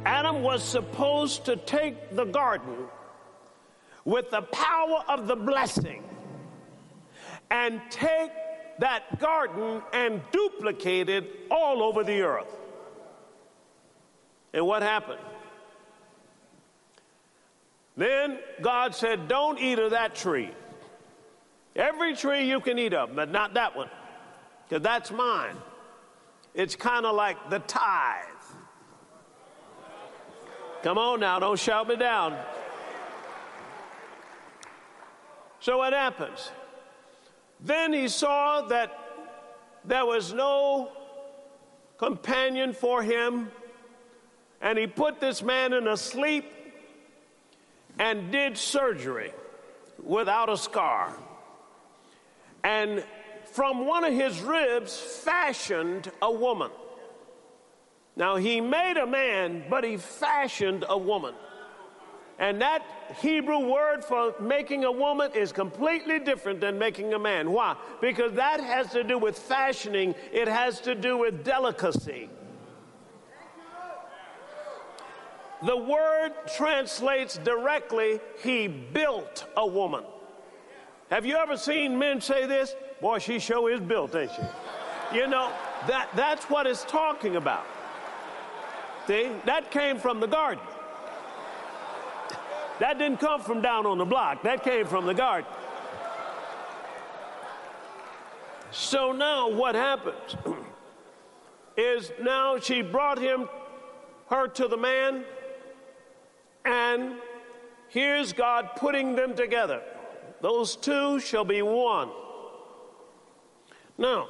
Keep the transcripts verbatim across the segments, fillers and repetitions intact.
Adam was supposed to take the garden with the power of the blessing and take that garden and duplicate it all over the earth. And what happened? Then God said, don't eat of that tree. Every tree you can eat of, but not that one, because that's mine. It's kind of like the tithe. Come on now, don't shout me down. So what happens? Then he saw that there was no companion for him, and he put this man in a sleep and did surgery without a scar. And from one of his ribs fashioned a woman. Now, he made a man, but he fashioned a woman. And that Hebrew word for making a woman is completely different than making a man. Why? Because that has to do with fashioning. It has to do with delicacy. The word translates directly, he built a woman. Have you ever seen men say this? Boy, she sure is built, ain't she? You know, that, that's what it's talking about. See, that came from the garden. That didn't come from down on the block. That came from the garden. So now what happens is now she brought him, her to the man, and here's God putting them together. Those two shall be one. Now,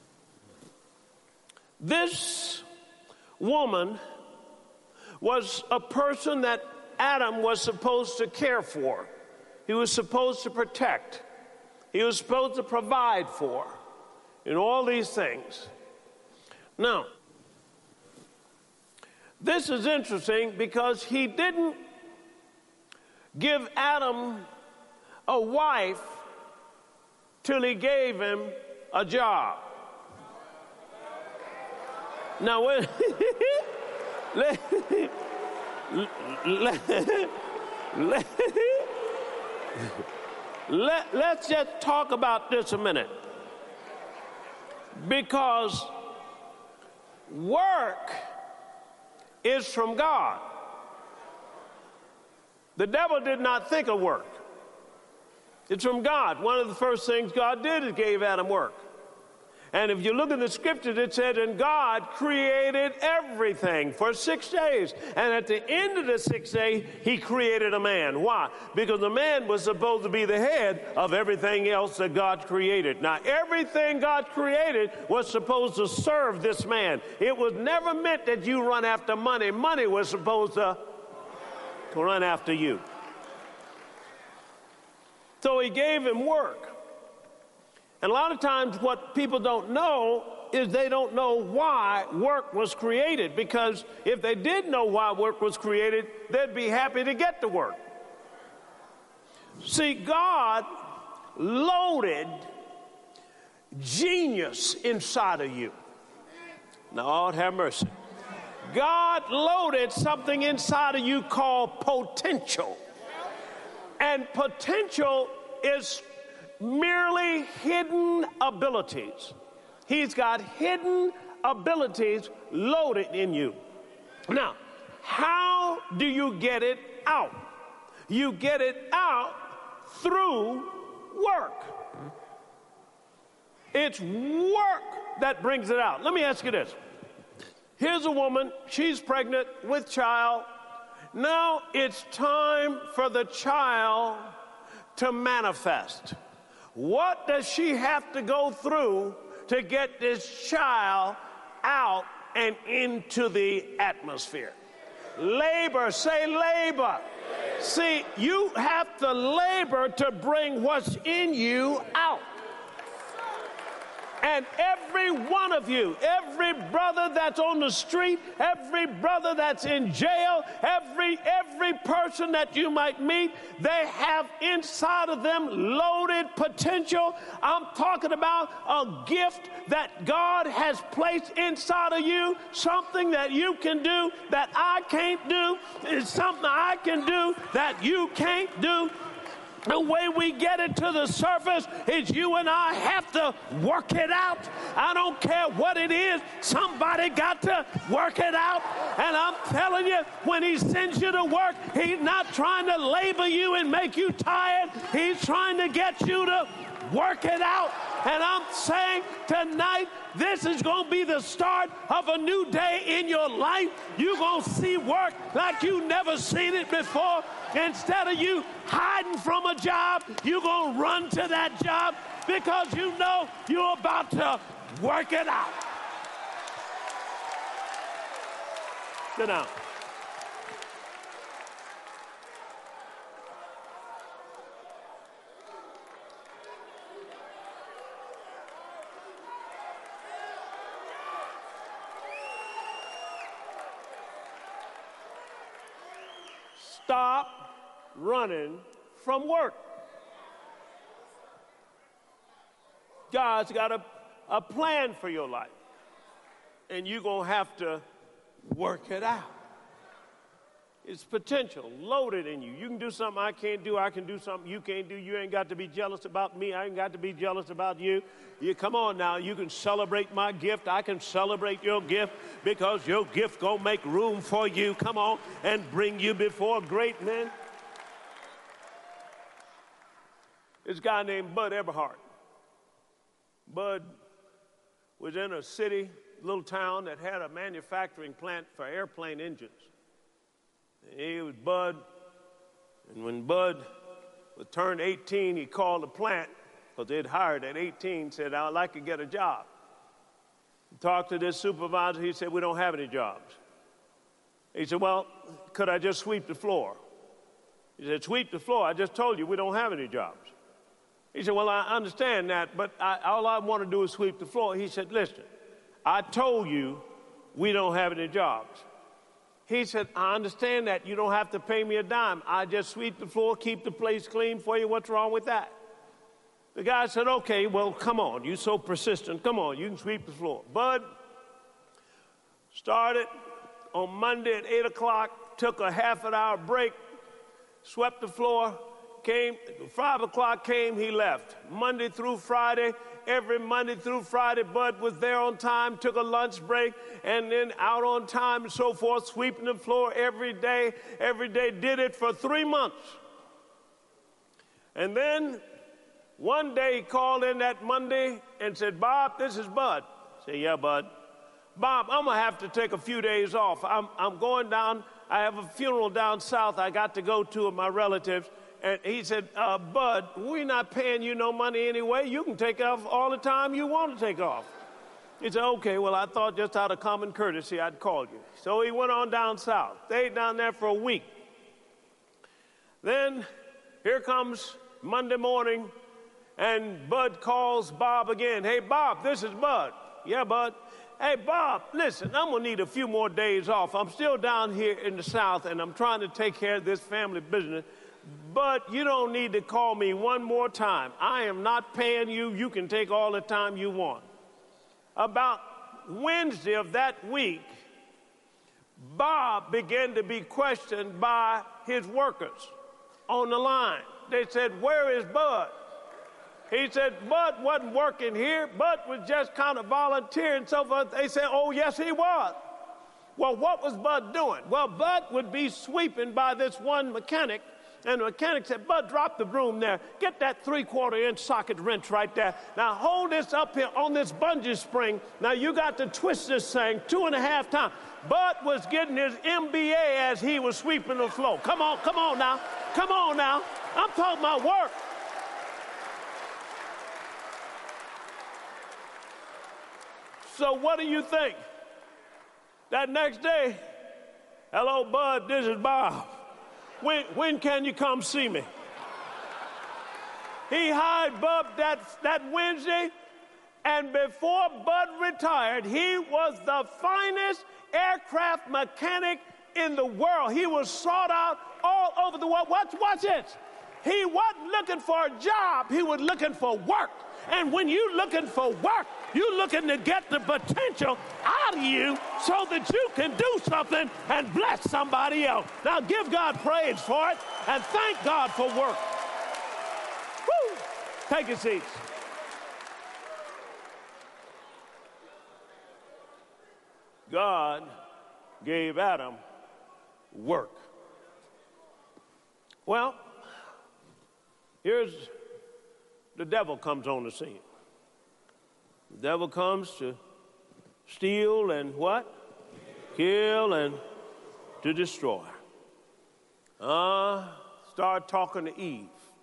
this woman was a person that Adam was supposed to care for. He was supposed to protect. He was supposed to provide for. And all these things. Now, this is interesting because he didn't give Adam a wife till he gave him a job. Now, let, let, let, let, let's just talk about this a minute. Because work is from God. The devil did not think of work. It's from God. One of the first things God did is gave Adam work. And if you look in the scriptures, it said, and God created everything for six days. And at the end of the sixth day, he created a man. Why? Because the man was supposed to be the head of everything else that God created. Now, everything God created was supposed to serve this man. It was never meant that you run after money. Money was supposed to, to run after you. So he gave him work. And a lot of times what people don't know is they don't know why work was created. Because if they did know why work was created, they'd be happy to get to work. See, God loaded genius inside of you. Now, Lord have mercy. God loaded something inside of you called potential. And potential is merely hidden abilities. He's got hidden abilities loaded in you. Now, how do you get it out? You get it out through work. It's work that brings it out. Let me ask you this. Here's a woman, she's pregnant with child. Now it's time for the child to manifest. What does she have to go through to get this child out and into the atmosphere? Labor. Say labor. Labor. See, you have to labor to bring what's in you out. And every one of you, every brother that's on the street, every brother that's in jail, every every person that you might meet, they have inside of them loaded potential. I'm talking about a gift that God has placed inside of you, something that you can do that I can't do. It's something I can do that you can't do. The way we get it to the surface is you and I have to work it out. I don't care what it is. Somebody got to work it out. And I'm telling you, when he sends you to work, he's not trying to labor you and make you tired. He's trying to get you to work it out. And I'm saying tonight, this is going to be the start of a new day in your life. You're going to see work like you've never seen it before. Instead of you hiding from a job, you're going to run to that job because you know you're about to work it out. Sit down. Stop running from work. God's got a, a plan for your life, and you're going to have to work it out. It's potential loaded in you. You can do something I can't do. I can do something you can't do. You ain't got to be jealous about me. I ain't got to be jealous about you. You come on now. You can celebrate my gift. I can celebrate your gift because your gift gonna make room for you. Come on and bring you before great men. This guy named Bud Eberhart. Bud was in a city, little town that had a manufacturing plant for airplane engines. He was Bud, and when Bud turned eighteen, he called the plant, because they'd hired at eighteen, said, I'd like to get a job. He talked to this supervisor, he said, we don't have any jobs. He said, well, could I just sweep the floor? He said, sweep the floor? I just told you we don't have any jobs. He said, well, I understand that, but I, all I want to do is sweep the floor. He said, listen, I told you we don't have any jobs. He said, I understand that. You don't have to pay me a dime. I just sweep the floor, keep the place clean for you. What's wrong with that? The guy said, okay, well, come on. You're so persistent. Come on, you can sweep the floor. Bud started on Monday at eight o'clock, took a half an hour break, swept the floor, came, five o'clock came, he left. Monday through Friday, every Monday through Friday, Bud was there on time, took a lunch break, and then out on time and so forth, sweeping the floor every day, every day, did it for three months. And then one day he called in that Monday and said, Bob, this is Bud. I said, yeah, Bud. Bob, I'm going to have to take a few days off. I'm, I'm going down, I have a funeral down south I got to go to of my relatives. And he said, uh, Bud, we're not paying you no money anyway. You can take off all the time you want to take off. He said, okay, well, I thought just out of common courtesy I'd call you. So he went on down south, stayed down there for a week. Then here comes Monday morning, and Bud calls Bob again. Hey, Bob, this is Bud. Yeah, Bud. Hey, Bob, listen, I'm going to need a few more days off. I'm still down here in the south, and I'm trying to take care of this family business. But you don't need to call me one more time. I am not paying you. You can take all the time you want. About Wednesday of that week, Bob began to be questioned by his workers on the line. They said, where is Bud? He said, Bud wasn't working here. Bud was just kind of volunteering and so forth. They said, oh, yes, he was. Well, what was Bud doing? Well, Bud would be sweeping by this one mechanic. And the mechanic said, Bud, drop the broom there. Get that three-quarter inch socket wrench right there. Now hold this up here on this bungee spring. Now you got to twist this thing two and a half times. Bud was getting his M B A as he was sweeping the floor. Come on, come on now. Come on now. I'm talking about work. So what do you think? That next day, hello, Bud, this is Bob. When, when can you come see me? He hired Bub that, that Wednesday, And before Bud retired, he was the finest aircraft mechanic in the world. He was sought out all over the world. Watch, watch it. He wasn't looking for a job. He was looking for work. And when you're looking for work, you're looking to get the potential out of you so that you can do something and bless somebody else. Now give God praise for it and thank God for work. Woo! Take your seats. God gave Adam work. Well, here's the devil comes on the scene. The devil comes to steal and what? Kill and to destroy. Uh, start talking to Eve.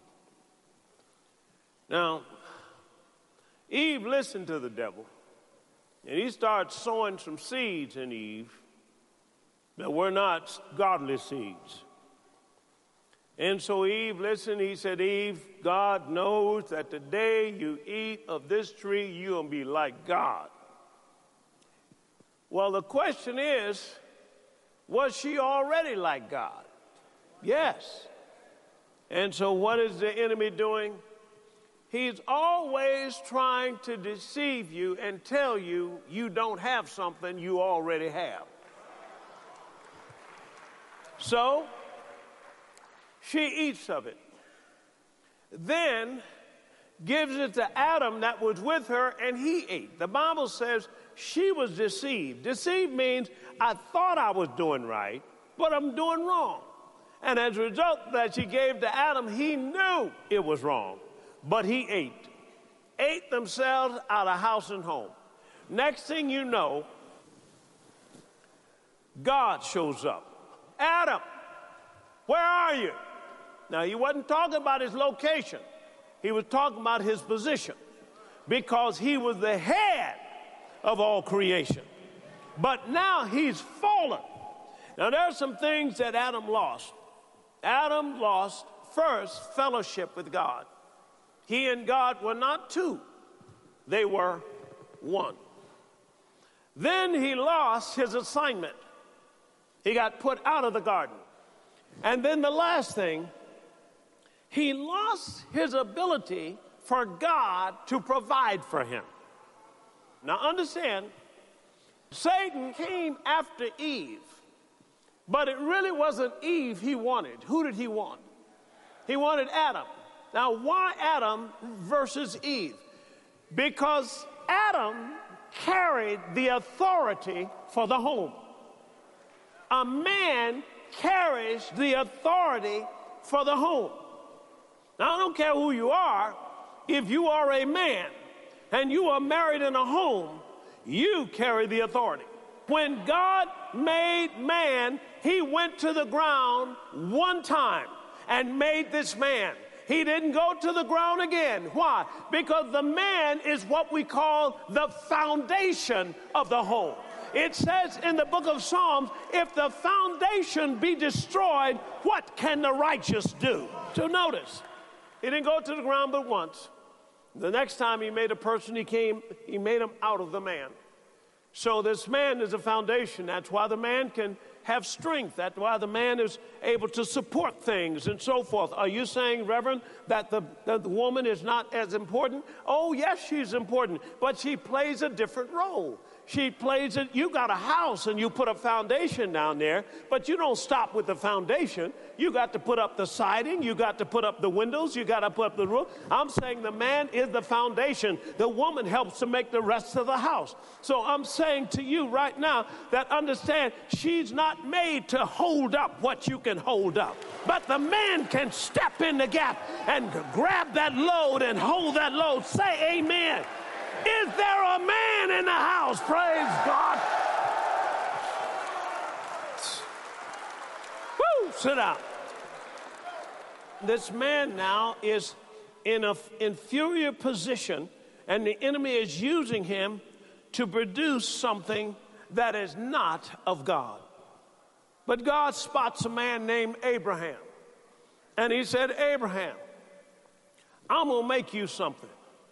Now, Eve listened to the devil, and he started sowing some seeds in Eve that were not godly seeds. And so Eve listened. He said, Eve, God knows that the day you eat of this tree, you're going to be like God. Well, the question is, was she already like God? Yes. And so what is the enemy doing? He's always trying to deceive you and tell you you don't have something you already have. So she eats of it, then gives it to Adam that was with her, and he ate. The Bible says she was deceived. Deceived means I thought I was doing right, but I'm doing wrong. And as a result that she gave to Adam, he knew it was wrong, but he ate. Ate themselves out of house and home. Next thing you know, God shows up. Adam, where are you? Now, he wasn't talking about his location. He was talking about his position, because he was the head of all creation. But now he's fallen. Now, there are some things that Adam lost. Adam lost, first, fellowship with God. He and God were not two. They were one. Then he lost his assignment. He got put out of the garden. And then the last thing, he lost his ability for God to provide for him. Now understand, Satan came after Eve, but it really wasn't Eve he wanted. Who did he want? He wanted Adam. Now why Adam versus Eve? Because Adam carried the authority for the home. A man carries the authority for the home. Now, I don't care who you are. If you are a man and you are married in a home, you carry the authority. When God made man, he went to the ground one time and made this man. He didn't go to the ground again. Why? Because the man is what we call the foundation of the home. It says in the book of Psalms, if the foundation be destroyed, what can the righteous do? So notice, he didn't go to the ground but once. The next time he made a person, he came, he made him out of the man. So this man is a foundation. That's why the man can have strength. That's why the man is able to support things and so forth. Are you saying, Reverend, that the, that the woman is not as important? Oh, yes, she's important, but she plays a different role. She plays it. You got a house and you put a foundation down there, but you don't stop with the foundation. You got to put up the siding. You got to put up the windows. You got to put up the roof. I'm saying the man is the foundation. The woman helps to make the rest of the house. So I'm saying to you right now that understand she's not made to hold up what you can hold up, but the man can step in the gap and grab that load and hold that load. Say amen. Is there a man in the house? Praise God. Woo, sit down. This man now is in an inferior position, and the enemy is using him to produce something that is not of God. But God spots a man named Abraham, and he said, Abraham, I'm going to make you something.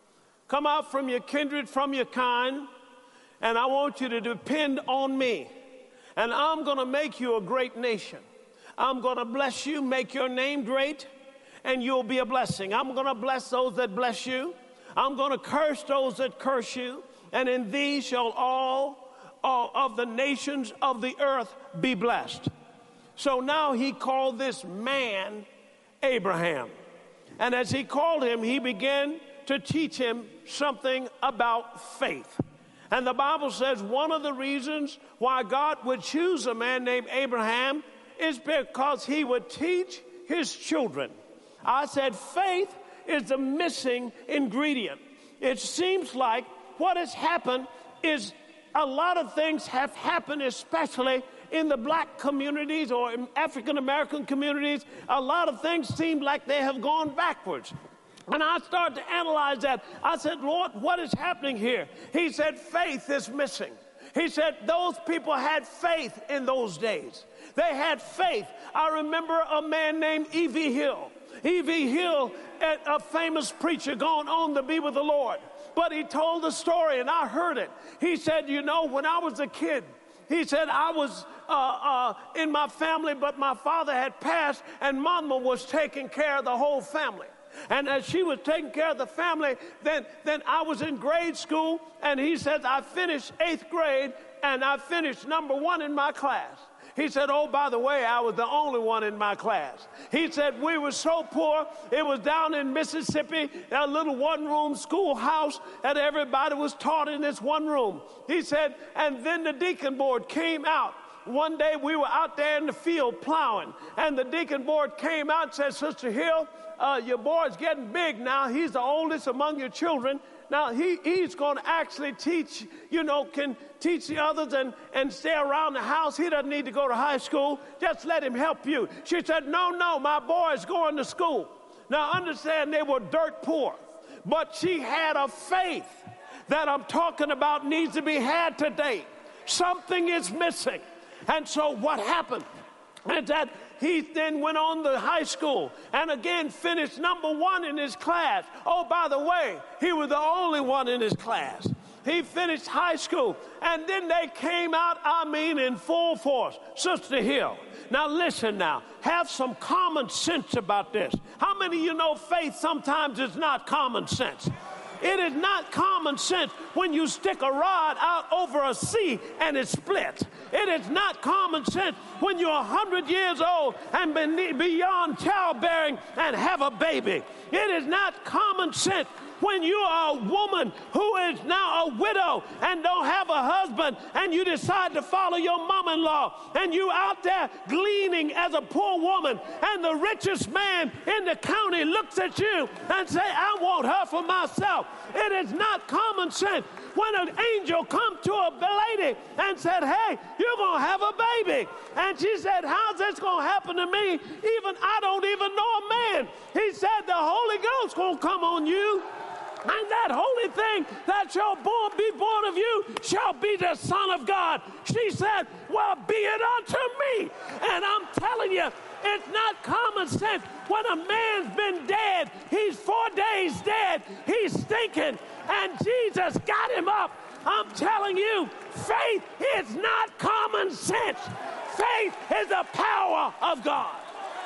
Come out from your kindred, from your kind, and I want you to depend on me. And I'm going to make you a great nation. I'm going to bless you, make your name great, and you'll be a blessing. I'm going to bless those that bless you. I'm going to curse those that curse you. And in thee shall all, all of the nations of the earth be blessed. So now he called this man Abraham. And as he called him, he began to teach him something about faith. And the Bible says one of the reasons why God would choose a man named Abraham is because he would teach his children. I said faith is the missing ingredient. It seems like what has happened is a lot of things have happened, especially in the black communities or in African American communities. A lot of things seem like they have gone backwards. And I started to analyze that. I said, Lord, what is happening here? He said, faith is missing. He said those people had faith in those days. They had faith. I remember a man named E V Hill. E V Hill, a famous preacher gone on to be with the Lord. But he told the story, and I heard it. He said, you know, when I was a kid, he said, I was uh, uh, in my family, but my father had passed, and Mama was taking care of the whole family. And as she was taking care of the family, then, then I was in grade school, and he says, I finished eighth grade, and I finished number one in my class. He said, oh, by the way, I was the only one in my class. He said, we were so poor, it was down in Mississippi, a little one-room schoolhouse, and everybody was taught in this one room. He said, and then the deacon board came out. One day we were out there in the field plowing, and the deacon board came out and said, Sister Hill, uh, your boy's getting big now. He's the oldest among your children. Now, he, he's going to actually teach, you know, can teach the others and, and stay around the house. He doesn't need to go to high school. Just let him help you. She said, no, no, my boy's going to school. Now, understand they were dirt poor, but she had a faith that I'm talking about needs to be had today. Something is missing. And so what happened is that he then went on to high school and again finished number one in his class. Oh, by the way, he was the only one in his class. He finished high school, and then they came out, I mean, in full force. Sister Hill, now listen now. Have some common sense about this. How many of you know faith sometimes is not common sense? It is not common sense when you stick a rod out over a sea and it splits. It is not common sense when you're one hundred years old and beyond childbearing and have a baby. It is not common sense when you are a woman who is now a widow and don't have a husband, and you decide to follow your mom-in-law, and you out there gleaning as a poor woman, and the richest man in the county looks at you and say, I want her for myself. It is not common sense when an angel come to a lady and said, hey, you're going to have a baby. And she said, how's this going to happen to me? Even I don't even know a man. He said, the Holy Ghost going to come on you. And that holy thing that shall born, be born of you shall be the Son of God. She said, well, be it unto me. And I'm telling you, it's not common sense. When a man's been dead, he's four days dead, he's stinking, and Jesus got him up. I'm telling you, faith is not common sense. Faith is the power of God.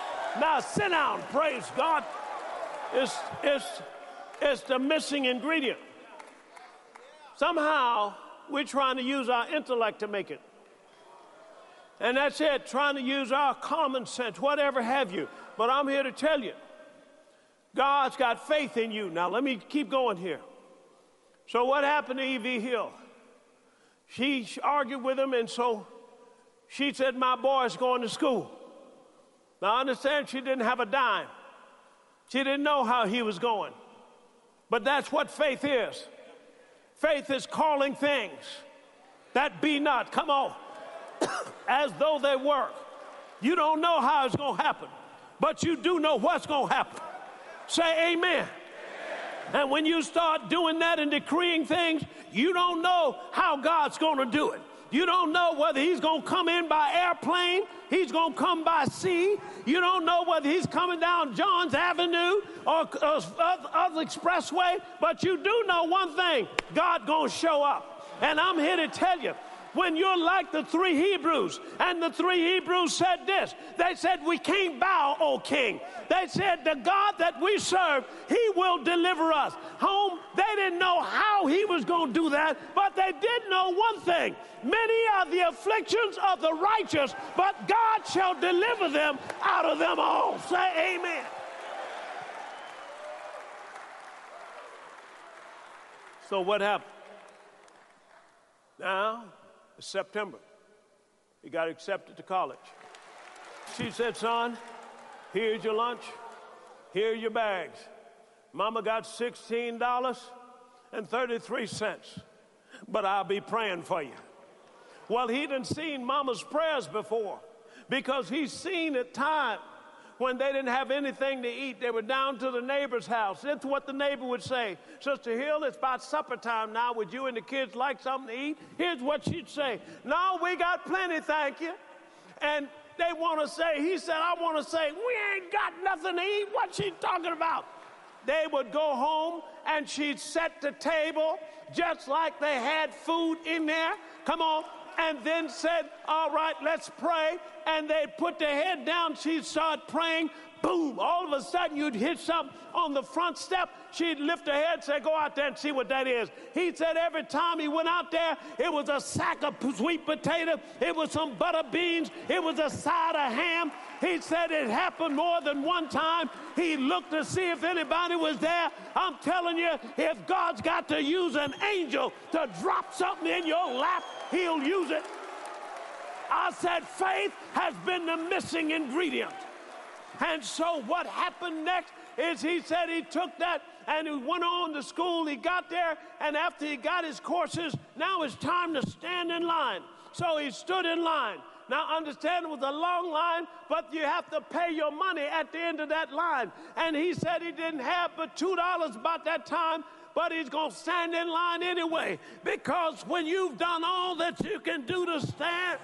Now sit down, praise God. It's, it's, it's the missing ingredient. Somehow, we're trying to use our intellect to make it. And that's it, trying to use our common sense, whatever have you. But I'm here to tell you, God's got faith in you. Now, let me keep going here. So what happened to E V Hill? She argued with him, and so she said, my boy's going to school. Now, I understand she didn't have a dime. She didn't know how he was going. But that's what faith is. Faith is calling things that be not, come on, as though they were. You don't know how it's going to happen, but you do know what's going to happen. Say amen. Amen. And when you start doing that and decreeing things, you don't know how God's going to do it. You don't know whether he's going to come in by airplane, he's going to come by sea. You don't know whether he's coming down Johns Avenue or uh, other expressway, but you do know one thing, God going to show up. And I'm here to tell you, when you're like the three Hebrews, and the three Hebrews said this, they said, we can't bow, O king. They said, the God that we serve, he will deliver us. Home, they didn't know how he was going to do that, but they did know one thing. Many are the afflictions of the righteous, but God shall deliver them out of them all. Say amen. So what happened? Now, it's September. He got accepted to college. She said, son, here's your lunch. Here are your bags. Mama got sixteen dollars and thirty-three cents, but I'll be praying for you. Well, he done seen Mama's prayers before, because he's seen at times when they didn't have anything to eat. They were down to the neighbor's house. That's what the neighbor would say. Sister Hill, it's about supper time now. Would you and the kids like something to eat? Here's what she'd say. No, we got plenty, thank you. And they want to say, he said, I want to say, we ain't got nothing to eat. What's she talking about? They would go home and she'd set the table just like they had food in there. Come on. And then said, all right, let's pray. And they'd put their head down. She'd start praying. Boom. All of a sudden, you'd hit something on the front step. She'd lift her head and say, go out there and see what that is. He said every time he went out there, it was a sack of sweet potato. It was some butter beans. It was a side of ham. He said it happened more than one time. He looked to see if anybody was there. I'm telling you, if God's got to use an angel to drop something in your lap, he'll use it. I said faith has been the missing ingredient. And so what happened next is he said he took that and he went on to school. He got there, and after he got his courses, now it's time to stand in line. So he stood in line. Now, understand it was a long line, but you have to pay your money at the end of that line. And he said he didn't have but two dollars about that time, but he's going to stand in line anyway, because when you've done all that you can do to stand,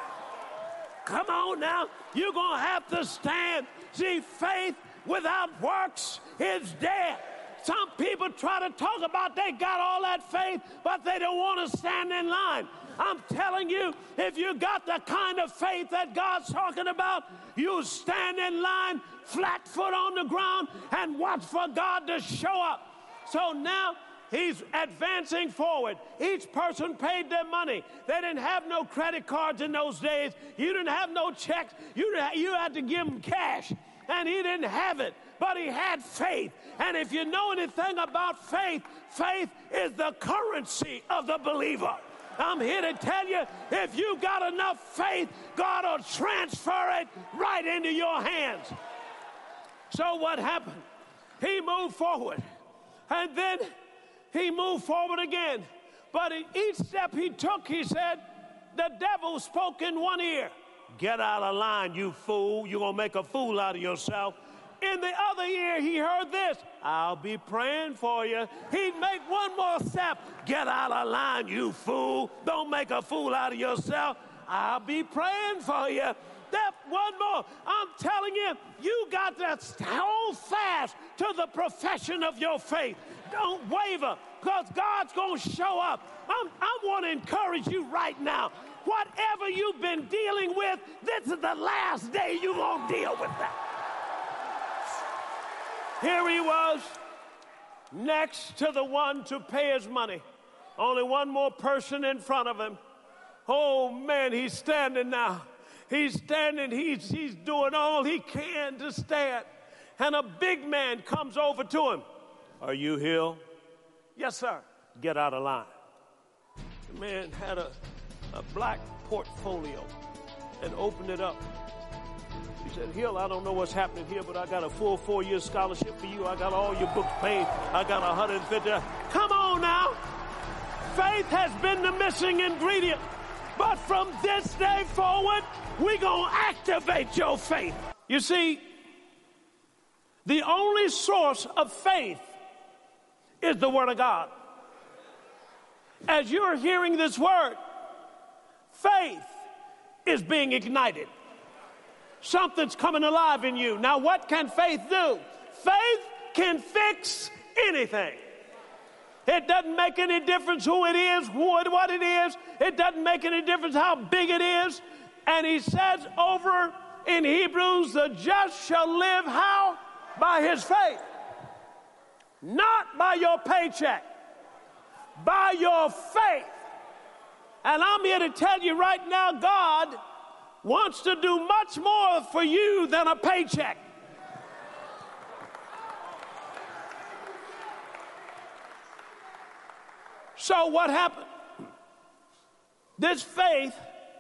come on now, you're going to have to stand. See, faith without works is dead. Some people try to talk about they got all that faith, but they don't want to stand in line. I'm telling you, if you got the kind of faith that God's talking about, you stand in line, flat foot on the ground, and watch for God to show up. So now he's advancing forward. Each person paid their money. They didn't have no credit cards in those days. You didn't have no checks. You, you had to give him cash. And he didn't have it, but he had faith. And if you know anything about faith, faith is the currency of the believer. I'm here to tell you, if you got enough faith, God will transfer it right into your hands. So what happened? He moved forward. And then he moved forward again. But in each step he took, he said, the devil spoke in one ear. Get out of line, you fool. You're going to make a fool out of yourself. In the other ear, he heard this. I'll be praying for you. He'd make one more step. Get out of line, you fool. Don't make a fool out of yourself. I'll be praying for you. That one more. I'm telling you, you got to hold fast to the profession of your faith. Don't waver, because God's going to show up. I'm, I want to encourage you right now. Whatever you've been dealing with, this is the last day you're going to deal with that. Here he was, next to the one to pay his money. Only one more person in front of him. Oh, man, he's standing now. He's standing. He's, he's doing all he can to stand. And a big man comes over to him. Are you Hill? Yes, sir. Get out of line. The man had a, a black portfolio and opened it up. He said, Hill, I don't know what's happening here, but I got a full four-year scholarship for you. I got all your books paid. I got one hundred fifty. Come on now. Faith has been the missing ingredient. But from this day forward, we're going to activate your faith. You see, the only source of faith is the Word of God. As you're hearing this word, faith is being ignited. Something's coming alive in you. Now, what can faith do? Faith can fix anything. It doesn't make any difference who it is, what, what it is. It doesn't make any difference how big it is. And he says over in Hebrews, the just shall live how? By his faith. Not by your paycheck. By your faith. And I'm here to tell you right now, God wants to do much more for you than a paycheck. So what happened? This faith,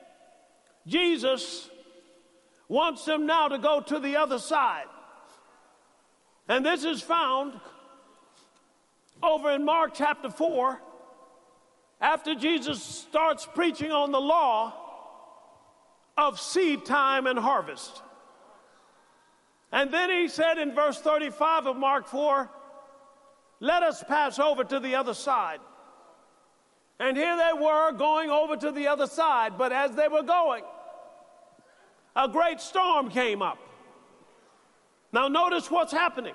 Jesus wants them now to go to the other side. And this is found over in Mark chapter four, after Jesus starts preaching on the law of seed time and harvest. And then he said in verse thirty-five of Mark four, let us pass over to the other side. And here they were going over to the other side, but as they were going, a great storm came up. Now notice what's happening.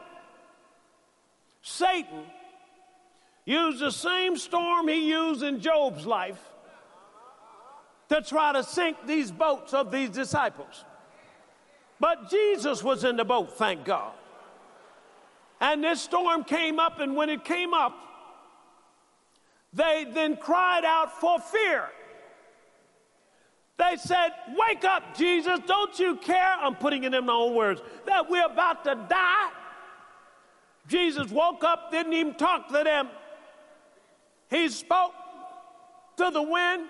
Satan used the same storm he used in Job's life to try to sink these boats of these disciples. But Jesus was in the boat, thank God. And this storm came up, and when it came up, they then cried out for fear. They said, wake up, Jesus, don't you care? I'm putting it in my own words, that we're about to die. Jesus woke up, didn't even talk to them. He spoke to the wind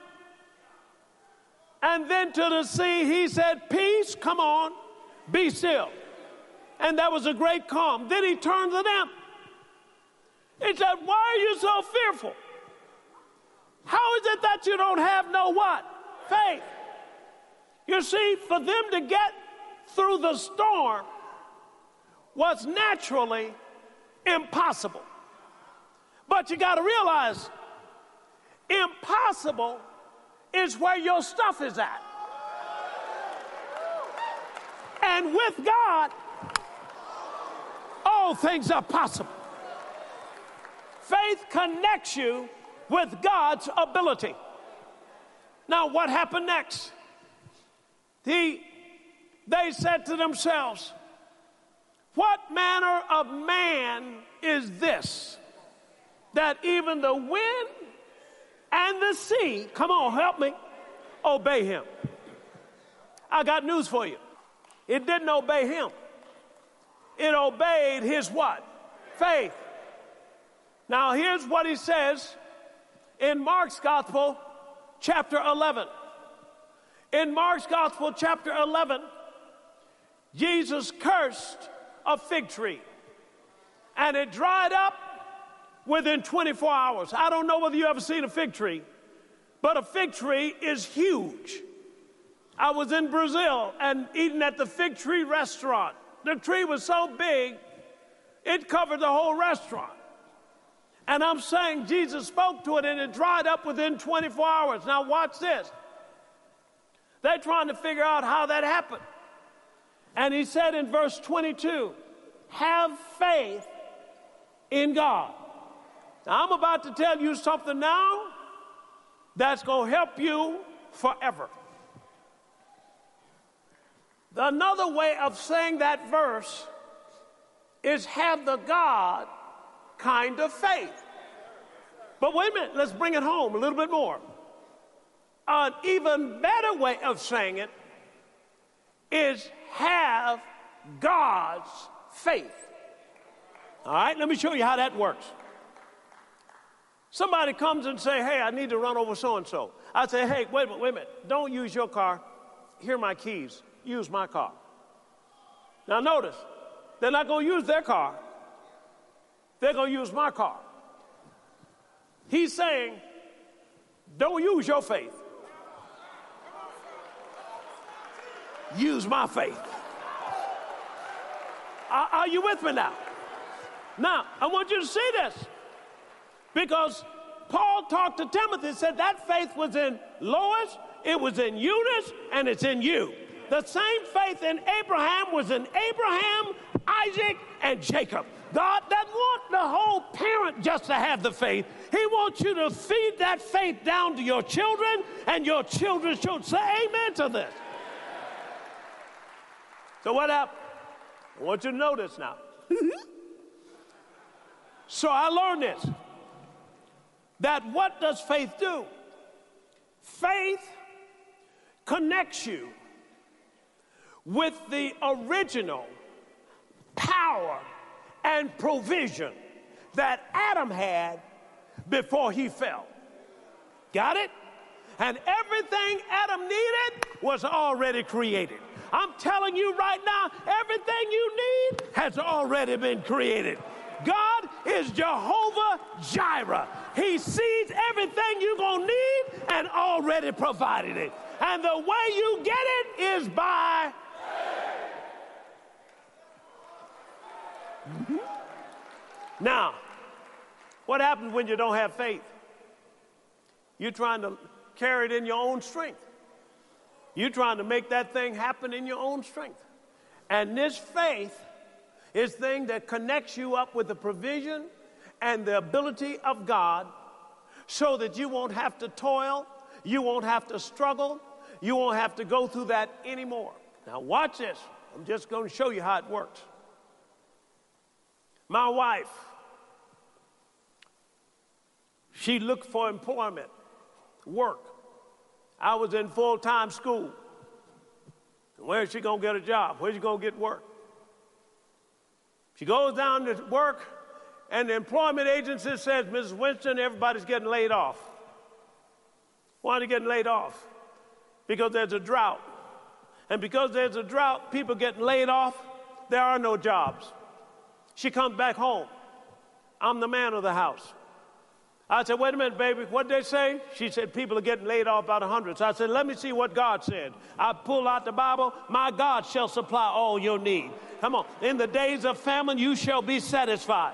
and then to the sea. He said, peace, come on, be still. And that was a great calm. Then he turned to them. He said, why are you so fearful? How is it that you don't have no what? Faith. You see, for them to get through the storm was naturally impossible. But you got to realize, impossible is where your stuff is at. And with God, all things are possible. Faith connects you with God's ability. Now, what happened next? He, they said to themselves, what manner of man is this, that even the wind and the sea, come on, help me, obey him? I got news for you. It didn't obey him. It obeyed his what? Faith. Now, here's what he says in Mark's Gospel, chapter eleven. In Mark's Gospel, chapter eleven, Jesus cursed a fig tree, and it dried up within twenty-four hours. I don't know whether you ever seen a fig tree, but a fig tree is huge. I was in Brazil and eating at the Fig Tree restaurant. The tree was so big, it covered the whole restaurant. And I'm saying Jesus spoke to it, and it dried up within twenty-four hours. Now watch this. They're trying to figure out how that happened. And he said in verse twenty-two, have faith in God. Now I'm about to tell you something now that's going to help you forever. Another way of saying that verse is have the God kind of faith. But wait a minute, let's bring it home a little bit more. An even better way of saying it is have God's faith. All right, let me show you how that works. Somebody comes and say, hey, I need to run over so-and-so. I say, hey, wait a minute, wait a minute. Don't use your car. Here are my keys. Use my car. Now notice, they're not going to use their car. They're going to use my car. He's saying, don't use your faith. Use my faith. Are, are you with me now? Now, I want you to see this, because Paul talked to Timothy and said that faith was in Lois, it was in Eunice, and it's in you. The same faith in Abraham was in Abraham, Isaac, and Jacob. God doesn't want the whole parent just to have the faith. He wants you to feed that faith down to your children and your children's children. Say amen to this. So what happened? I want you to notice now. So I learned this, that what does faith do? Faith connects you with the original power and provision that Adam had before he fell. Got it? And everything Adam needed was already created. I'm telling you right now, everything you need has already been created. God is Jehovah Jireh. He sees everything you're going to need and already provided it. And the way you get it is by faith. Mm-hmm. Now, what happens when you don't have faith? You're trying to carry it in your own strength. You're trying to make that thing happen in your own strength. And this faith is the thing that connects you up with the provision and the ability of God so that you won't have to toil, you won't have to struggle, you won't have to go through that anymore. Now watch this. I'm just going to show you how it works. My wife, she looked for employment, work. I was in full-time school. Where is she going to get a job? Where's she going to get work? She goes down to work, and the employment agency says, Missus Winston, everybody's getting laid off. Why are they getting laid off? Because there's a drought. And because there's a drought, people getting laid off, there are no jobs. She comes back home. I'm the man of the house. I said, wait a minute, baby, what'd they say? She said, people are getting laid off about a hundred. So I said, let me see what God said. I pull out the Bible. My God shall supply all your need. Come on. In the days of famine, you shall be satisfied.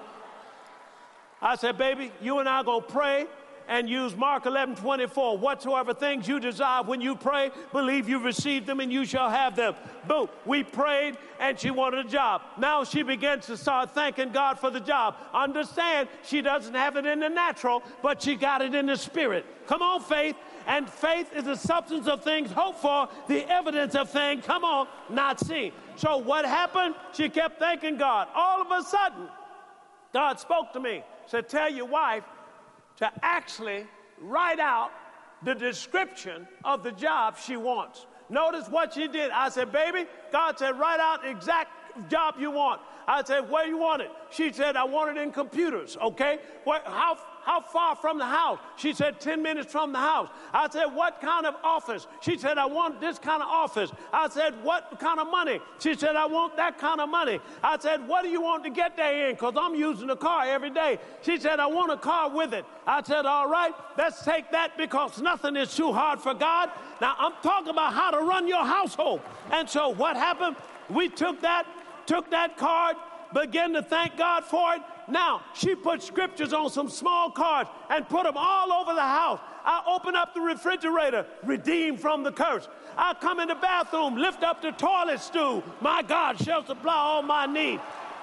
I said, baby, you and I are going to pray and use Mark eleven twenty-four. Whatsoever things you desire when you pray, believe you receive them and you shall have them. Boom. We prayed and she wanted a job. Now she begins to start thanking God for the job. Understand, she doesn't have it in the natural, but she got it in the spirit. Come on, faith. And faith is the substance of things hoped for, the evidence of things, come on, not seen. So what happened? She kept thanking God. All of a sudden, God spoke to me, said, tell your wife to actually write out the description of the job she wants. Notice what she did. I said, baby, God said, write out the exact job you want. I said, where you want it? She said, I want it in computers, okay? Where, how, how far from the house? She said, ten minutes from the house. I said, what kind of office? She said, I want this kind of office. I said, what kind of money? She said, I want that kind of money. I said, what do you want to get there in? Because I'm using the car every day. She said, I want a car with it. I said, all right, let's take that because nothing is too hard for God. Now, I'm talking about how to run your household. And so what happened? We took that, took that card, began to thank God for it. Now, she put scriptures on some small cards and put them all over the house. I open up the refrigerator, redeemed from the curse. I come in the bathroom, lift up the toilet stool. My God shall supply all my need.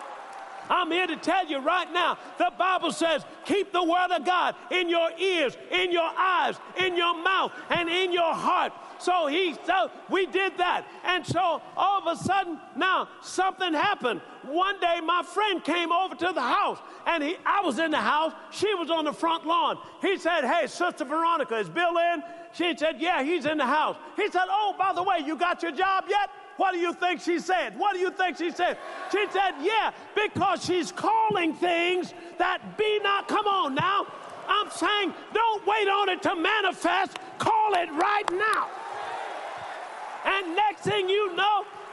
I'm here to tell you right now, the Bible says, keep the word of God in your ears, in your eyes, in your mouth, and in your heart. So he, so we did that. And so all of a sudden, now something happened. One day my friend came over to the house, and he, I was in the house. She was on the front lawn. He said, hey, Sister Veronica, is Bill in? She said, yeah, he's in the house. He said, oh, by the way, you got your job yet? What do you think she said? What do you think she said? She said, yeah, because she's calling things that be not. Come on now. I'm saying don't wait on it to manifest. Call it right now. And next thing you know,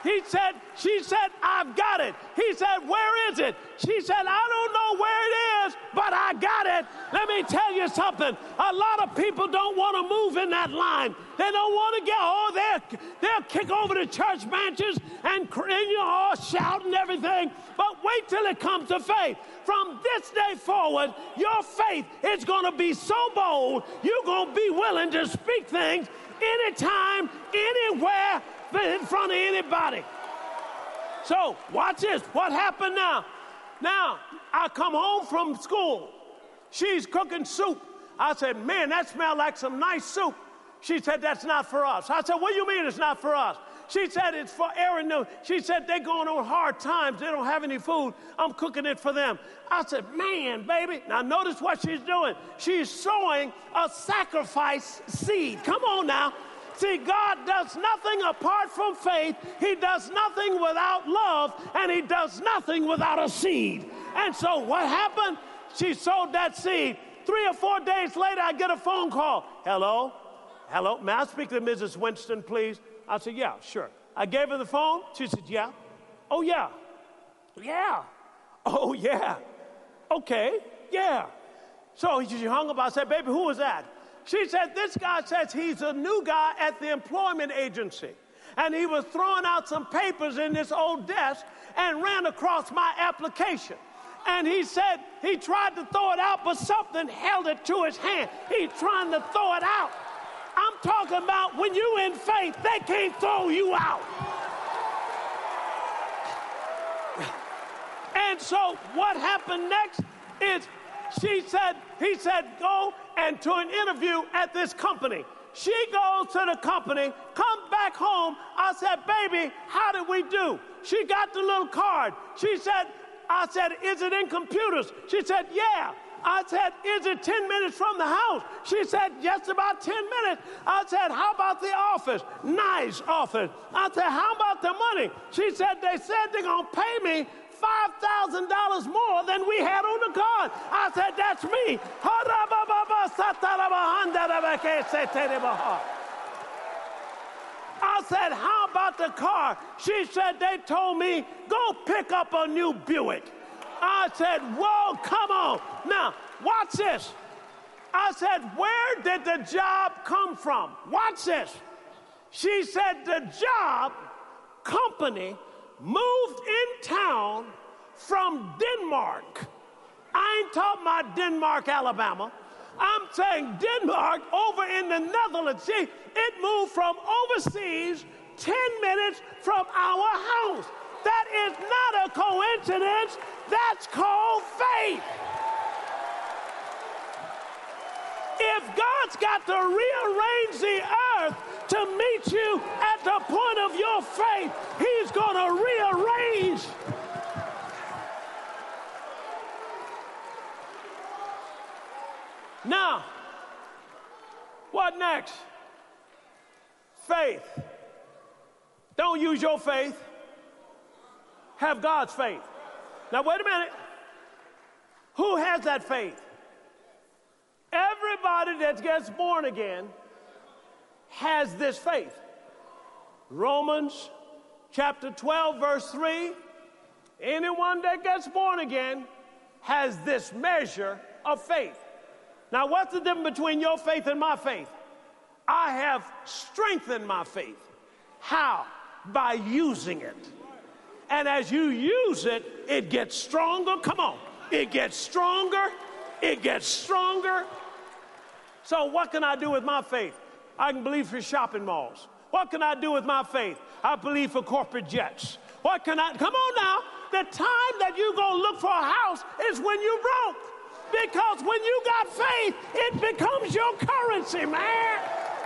He said, she said, I've got it. He said, where is it? She said, I don't know where it is, but I got it. Let me tell you something. A lot of people don't want to move in that line. They don't want to get, oh, they'll, they'll kick over the church benches and, and you know, all shout and everything. But wait till it comes to faith. From this day forward, your faith is going to be so bold, you're going to be willing to speak things anytime, anywhere, in front of anybody. So watch this. What happened now? Now, I come home from school. She's cooking soup. I said, man, that smells like some nice soup. She said, that's not for us. I said, what do you mean it's not for us? She said, it's for Aaron. She said, they're going on hard times. They don't have any food. I'm cooking it for them. I said, man, baby. Now, notice what she's doing. She's sowing a sacrifice seed. Come on now. See, God does nothing apart from faith. He does nothing without love, and he does nothing without a seed. And so what happened? She sowed that seed. Three or four days later, I get a phone call. Hello? Hello? May I speak to Missus Winston, please? I said, yeah, sure. I gave her the phone. She said, yeah. Oh, yeah. Yeah. Oh, yeah. Okay. Yeah. So she hung up. I said, baby, who was that? She said, this guy says he's a new guy at the employment agency. And he was throwing out some papers in this old desk and ran across my application. And he said he tried to throw it out, but something held it to his hand. He's trying to throw it out. I'm talking about when you in faith, they can't throw you out. And so what happened next is she said, he said, go and to an interview at this company. She goes to the company, comes back home. I said, baby, how did we do? She got the little card. She said, I said, is it in computers? She said, yeah. I said, is it ten minutes from the house? She said, just about ten minutes. I said, how about the office? Nice office. I said, how about the money? She said, they said they're going to pay me five thousand dollars more than we had on the card. I said, that's me. I said, how about the car? She said, they told me, go pick up a new Buick. I said, whoa, come on. Now, watch this. I said, where did the job come from? Watch this. She said, the job company moved in town from Denmark. I ain't talking about Denmark, Alabama. I'm saying Denmark over in the Netherlands. See, it moved from overseas ten minutes from our house. That is not a coincidence. That's called faith. If God's got to rearrange the earth to meet you at the point of your faith, he's going to rearrange. Now, what next? Faith. Don't use your faith. Have God's faith. Now, wait a minute. Who has that faith? Everybody that gets born again has this faith. Romans chapter twelve, verse three. Anyone that gets born again has this measure of faith. Now, what's the difference between your faith and my faith? I have strengthened my faith. How? By using it. And as you use it, it gets stronger. Come on. It gets stronger. It gets stronger. So what can I do with my faith? I can believe for shopping malls. What can I do with my faith? I believe for corporate jets. What can I? Come on now. The time that you go look for a house is when you broke. Because when you got faith, it becomes your currency, man.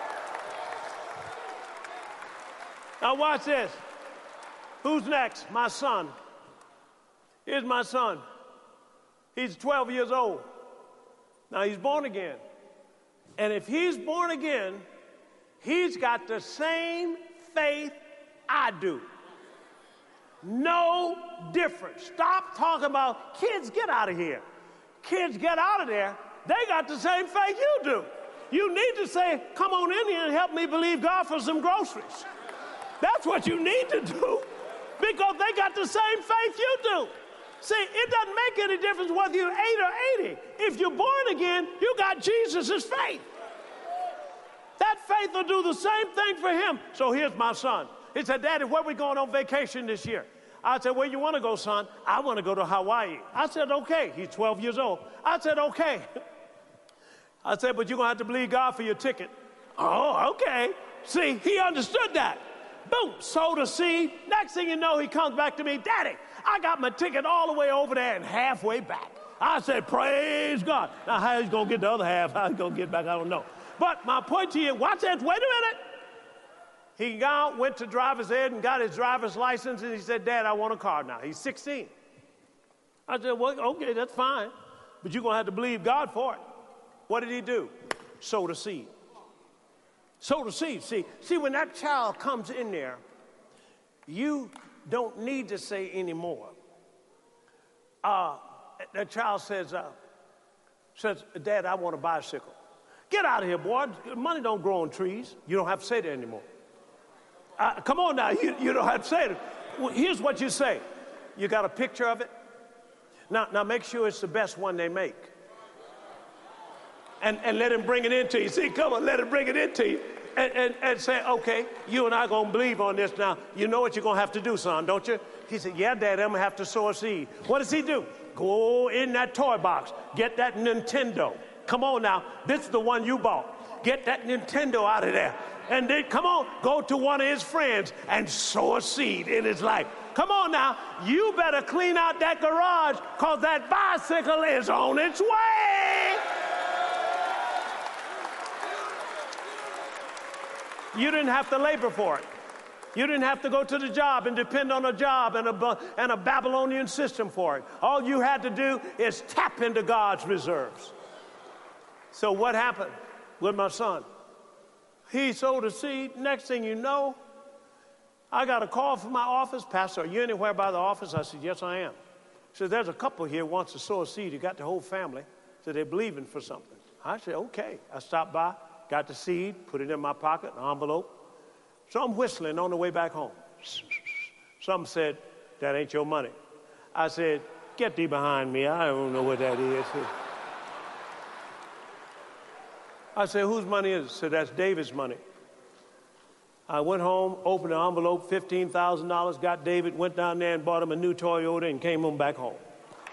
Now watch this. Who's next? My son. Here's my son. He's twelve years old. Now he's born again. And if he's born again, he's got the same faith I do. No difference. Stop talking about kids, get out of here. Kids, get out of there. They got the same faith you do. You need to say, come on in here and help me believe God for some groceries. That's what you need to do, because they got the same faith you do. See, it doesn't make any difference whether you're eight or eighty. If you're born again, you got Jesus' faith. That faith will do the same thing for him. So here's my son. He said, Daddy, where are we going on vacation this year? I said, where you want to go, son? I want to go to Hawaii. I said, okay. He's twelve years old. I said, okay. I said, but you're going to have to believe God for your ticket. Oh, okay. See, he understood that. Boom, sowed a seed. Next thing you know, he comes back to me, Daddy, I got my ticket all the way over there and halfway back. I said, praise God. Now, how he's going to get the other half, how he's going to get back, I don't know. But my point to you, watch that, wait a minute. He got, went to driver's ed and got his driver's license, and he said, Dad, I want a car now. He's sixteen. I said, well, okay, that's fine, but you're going to have to believe God for it. What did he do? Sowed a seed. Sowed a seed. See, see, when that child comes in there, you don't need to say anymore. Uh, that child says, uh, says, Dad, I want a bicycle. Get out of here, boy. Money don't grow on trees. You don't have to say that anymore. Uh, come on now, you, you don't have to say it. Well, here's what you say. You got a picture of it? Now, now make sure it's the best one they make. And, and let him bring it into you. See, come on, let him bring it into you. And, and, and say, okay, you and I going to believe on this now. You know what you're going to have to do, son, don't you? He said, yeah, Dad, I'm going to have to sow a seed. What does he do? Go in that toy box. Get that Nintendo. Come on now. This is the one you bought. Get that Nintendo out of there. And then, come on, go to one of his friends and sow a seed in his life. Come on now. You better clean out that garage, because that bicycle is on its way. You didn't have to labor for it. You didn't have to go to the job and depend on a job and a, and a Babylonian system for it. All you had to do is tap into God's reserves. So what happened with my son? He sowed a seed. Next thing you know, I got a call from my office. Pastor, are you anywhere by the office? I said, yes, I am. He said, there's a couple here wants to sow a seed. He got the whole family. So they're believing for something. I said, okay. I stopped by, got the seed, put it in my pocket, an envelope. So I'm whistling on the way back home. Some said, that ain't your money. I said, get thee behind me. I don't know what that is. I said, whose money is it? I said, that's David's money. I went home, opened the envelope, fifteen thousand dollars, got David, went down there and bought him a new Toyota and came home back home.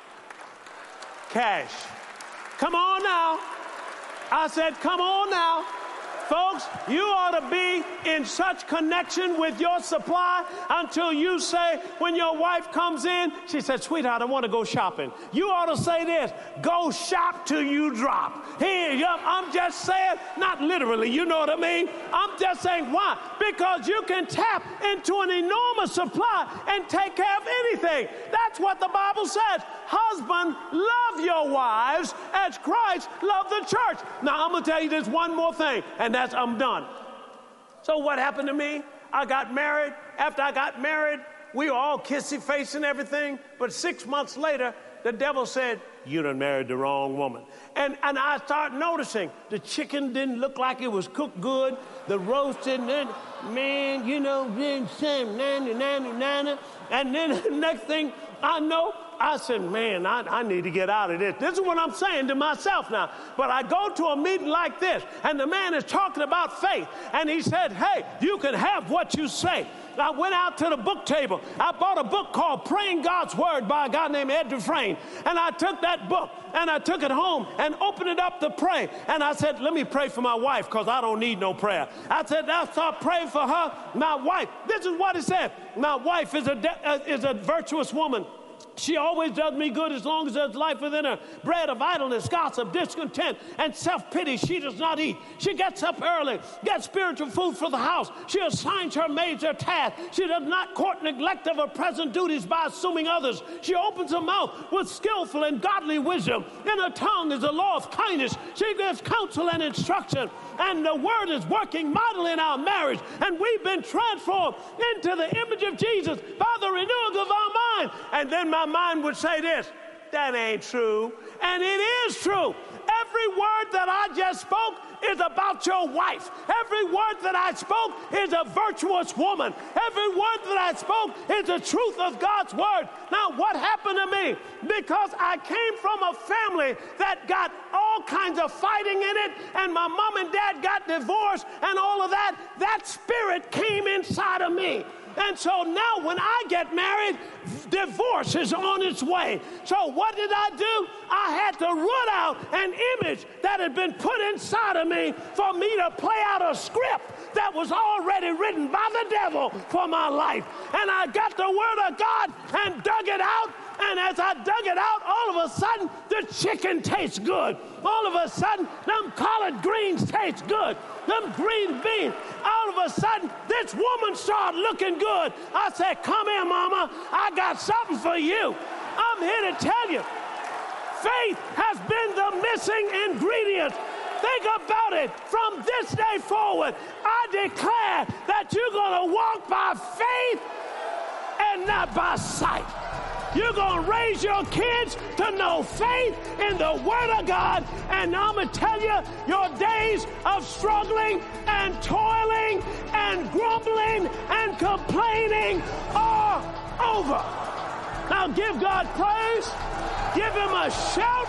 Cash. Come on now. I said, come on now. Folks, you ought to be in such connection with your supply until you say, when your wife comes in, she said, sweetheart, I want to go shopping. You ought to say this, go shop till you drop. Here, I'm just saying, not literally, you know what I mean? I'm just saying, why? Because you can tap into an enormous supply and take care of anything. That's what the Bible says. Husband, love your wives as Christ loved the church. Now, I'm going to tell you this one more thing, and that's I'm done. So what happened to me? I got married. After I got married, we were all kissy face and everything. But six months later, the devil said, you done married the wrong woman. And, and I started noticing the chicken didn't look like it was cooked good. The roast didn't, man, you know, then same, nanny, nanny, nanny. And then the next thing I know, I said, man, I, I need to get out of this. This is what I'm saying to myself now. But I go to a meeting like this, and the man is talking about faith. And he said, hey, you can have what you say. I went out to the book table. I bought a book called Praying God's Word by a guy named Ed Dufresne. And I took that book, and I took it home and opened it up to pray. And I said, let me pray for my wife, because I don't need no prayer. I said, I'll start praying for her, my wife. This is what it said. My wife is a, de- uh, is a virtuous woman. She always does me good as long as there's life within her. Bread of idleness, gossip, discontent, and self-pity she does not eat. She gets up early, gets spiritual food for the house. She assigns her maids their task. She does not court neglect of her present duties by assuming others. She opens her mouth with skillful and godly wisdom. In her tongue is the law of kindness. She gives counsel and instruction. And the word is working mightily in our marriage. And we've been transformed into the image of Jesus by the renewing of our mind. And then my mind would say this, that ain't true. And it is true. Every word that I just spoke is about your wife. Every word that I spoke is a virtuous woman. Every word that I spoke is the truth of God's word. Now, what happened to me? Because I came from a family that got all kinds of fighting in it, and my mom and dad got divorced and all of that, that spirit came inside of me. And so now when I get married, divorce is on its way. So what did I do? I had to root out an image that had been put inside of me for me to play out a script that was already written by the devil for my life. And I got the word of God and dug it out. And as I dug it out, all of a sudden, the chicken tastes good. All of a sudden, them collard greens taste good. Them green beans. All of a sudden, this woman started looking good. I said, come here, mama. I got something for you. I'm here to tell you, faith has been the missing ingredient. Think about it. From this day forward, I declare that you're going to walk by faith and not by sight. You're going to raise your kids to know faith in the Word of God. And I'm going to tell you, your days of struggling and toiling and grumbling and complaining are over. Now give God praise. Give him a shout.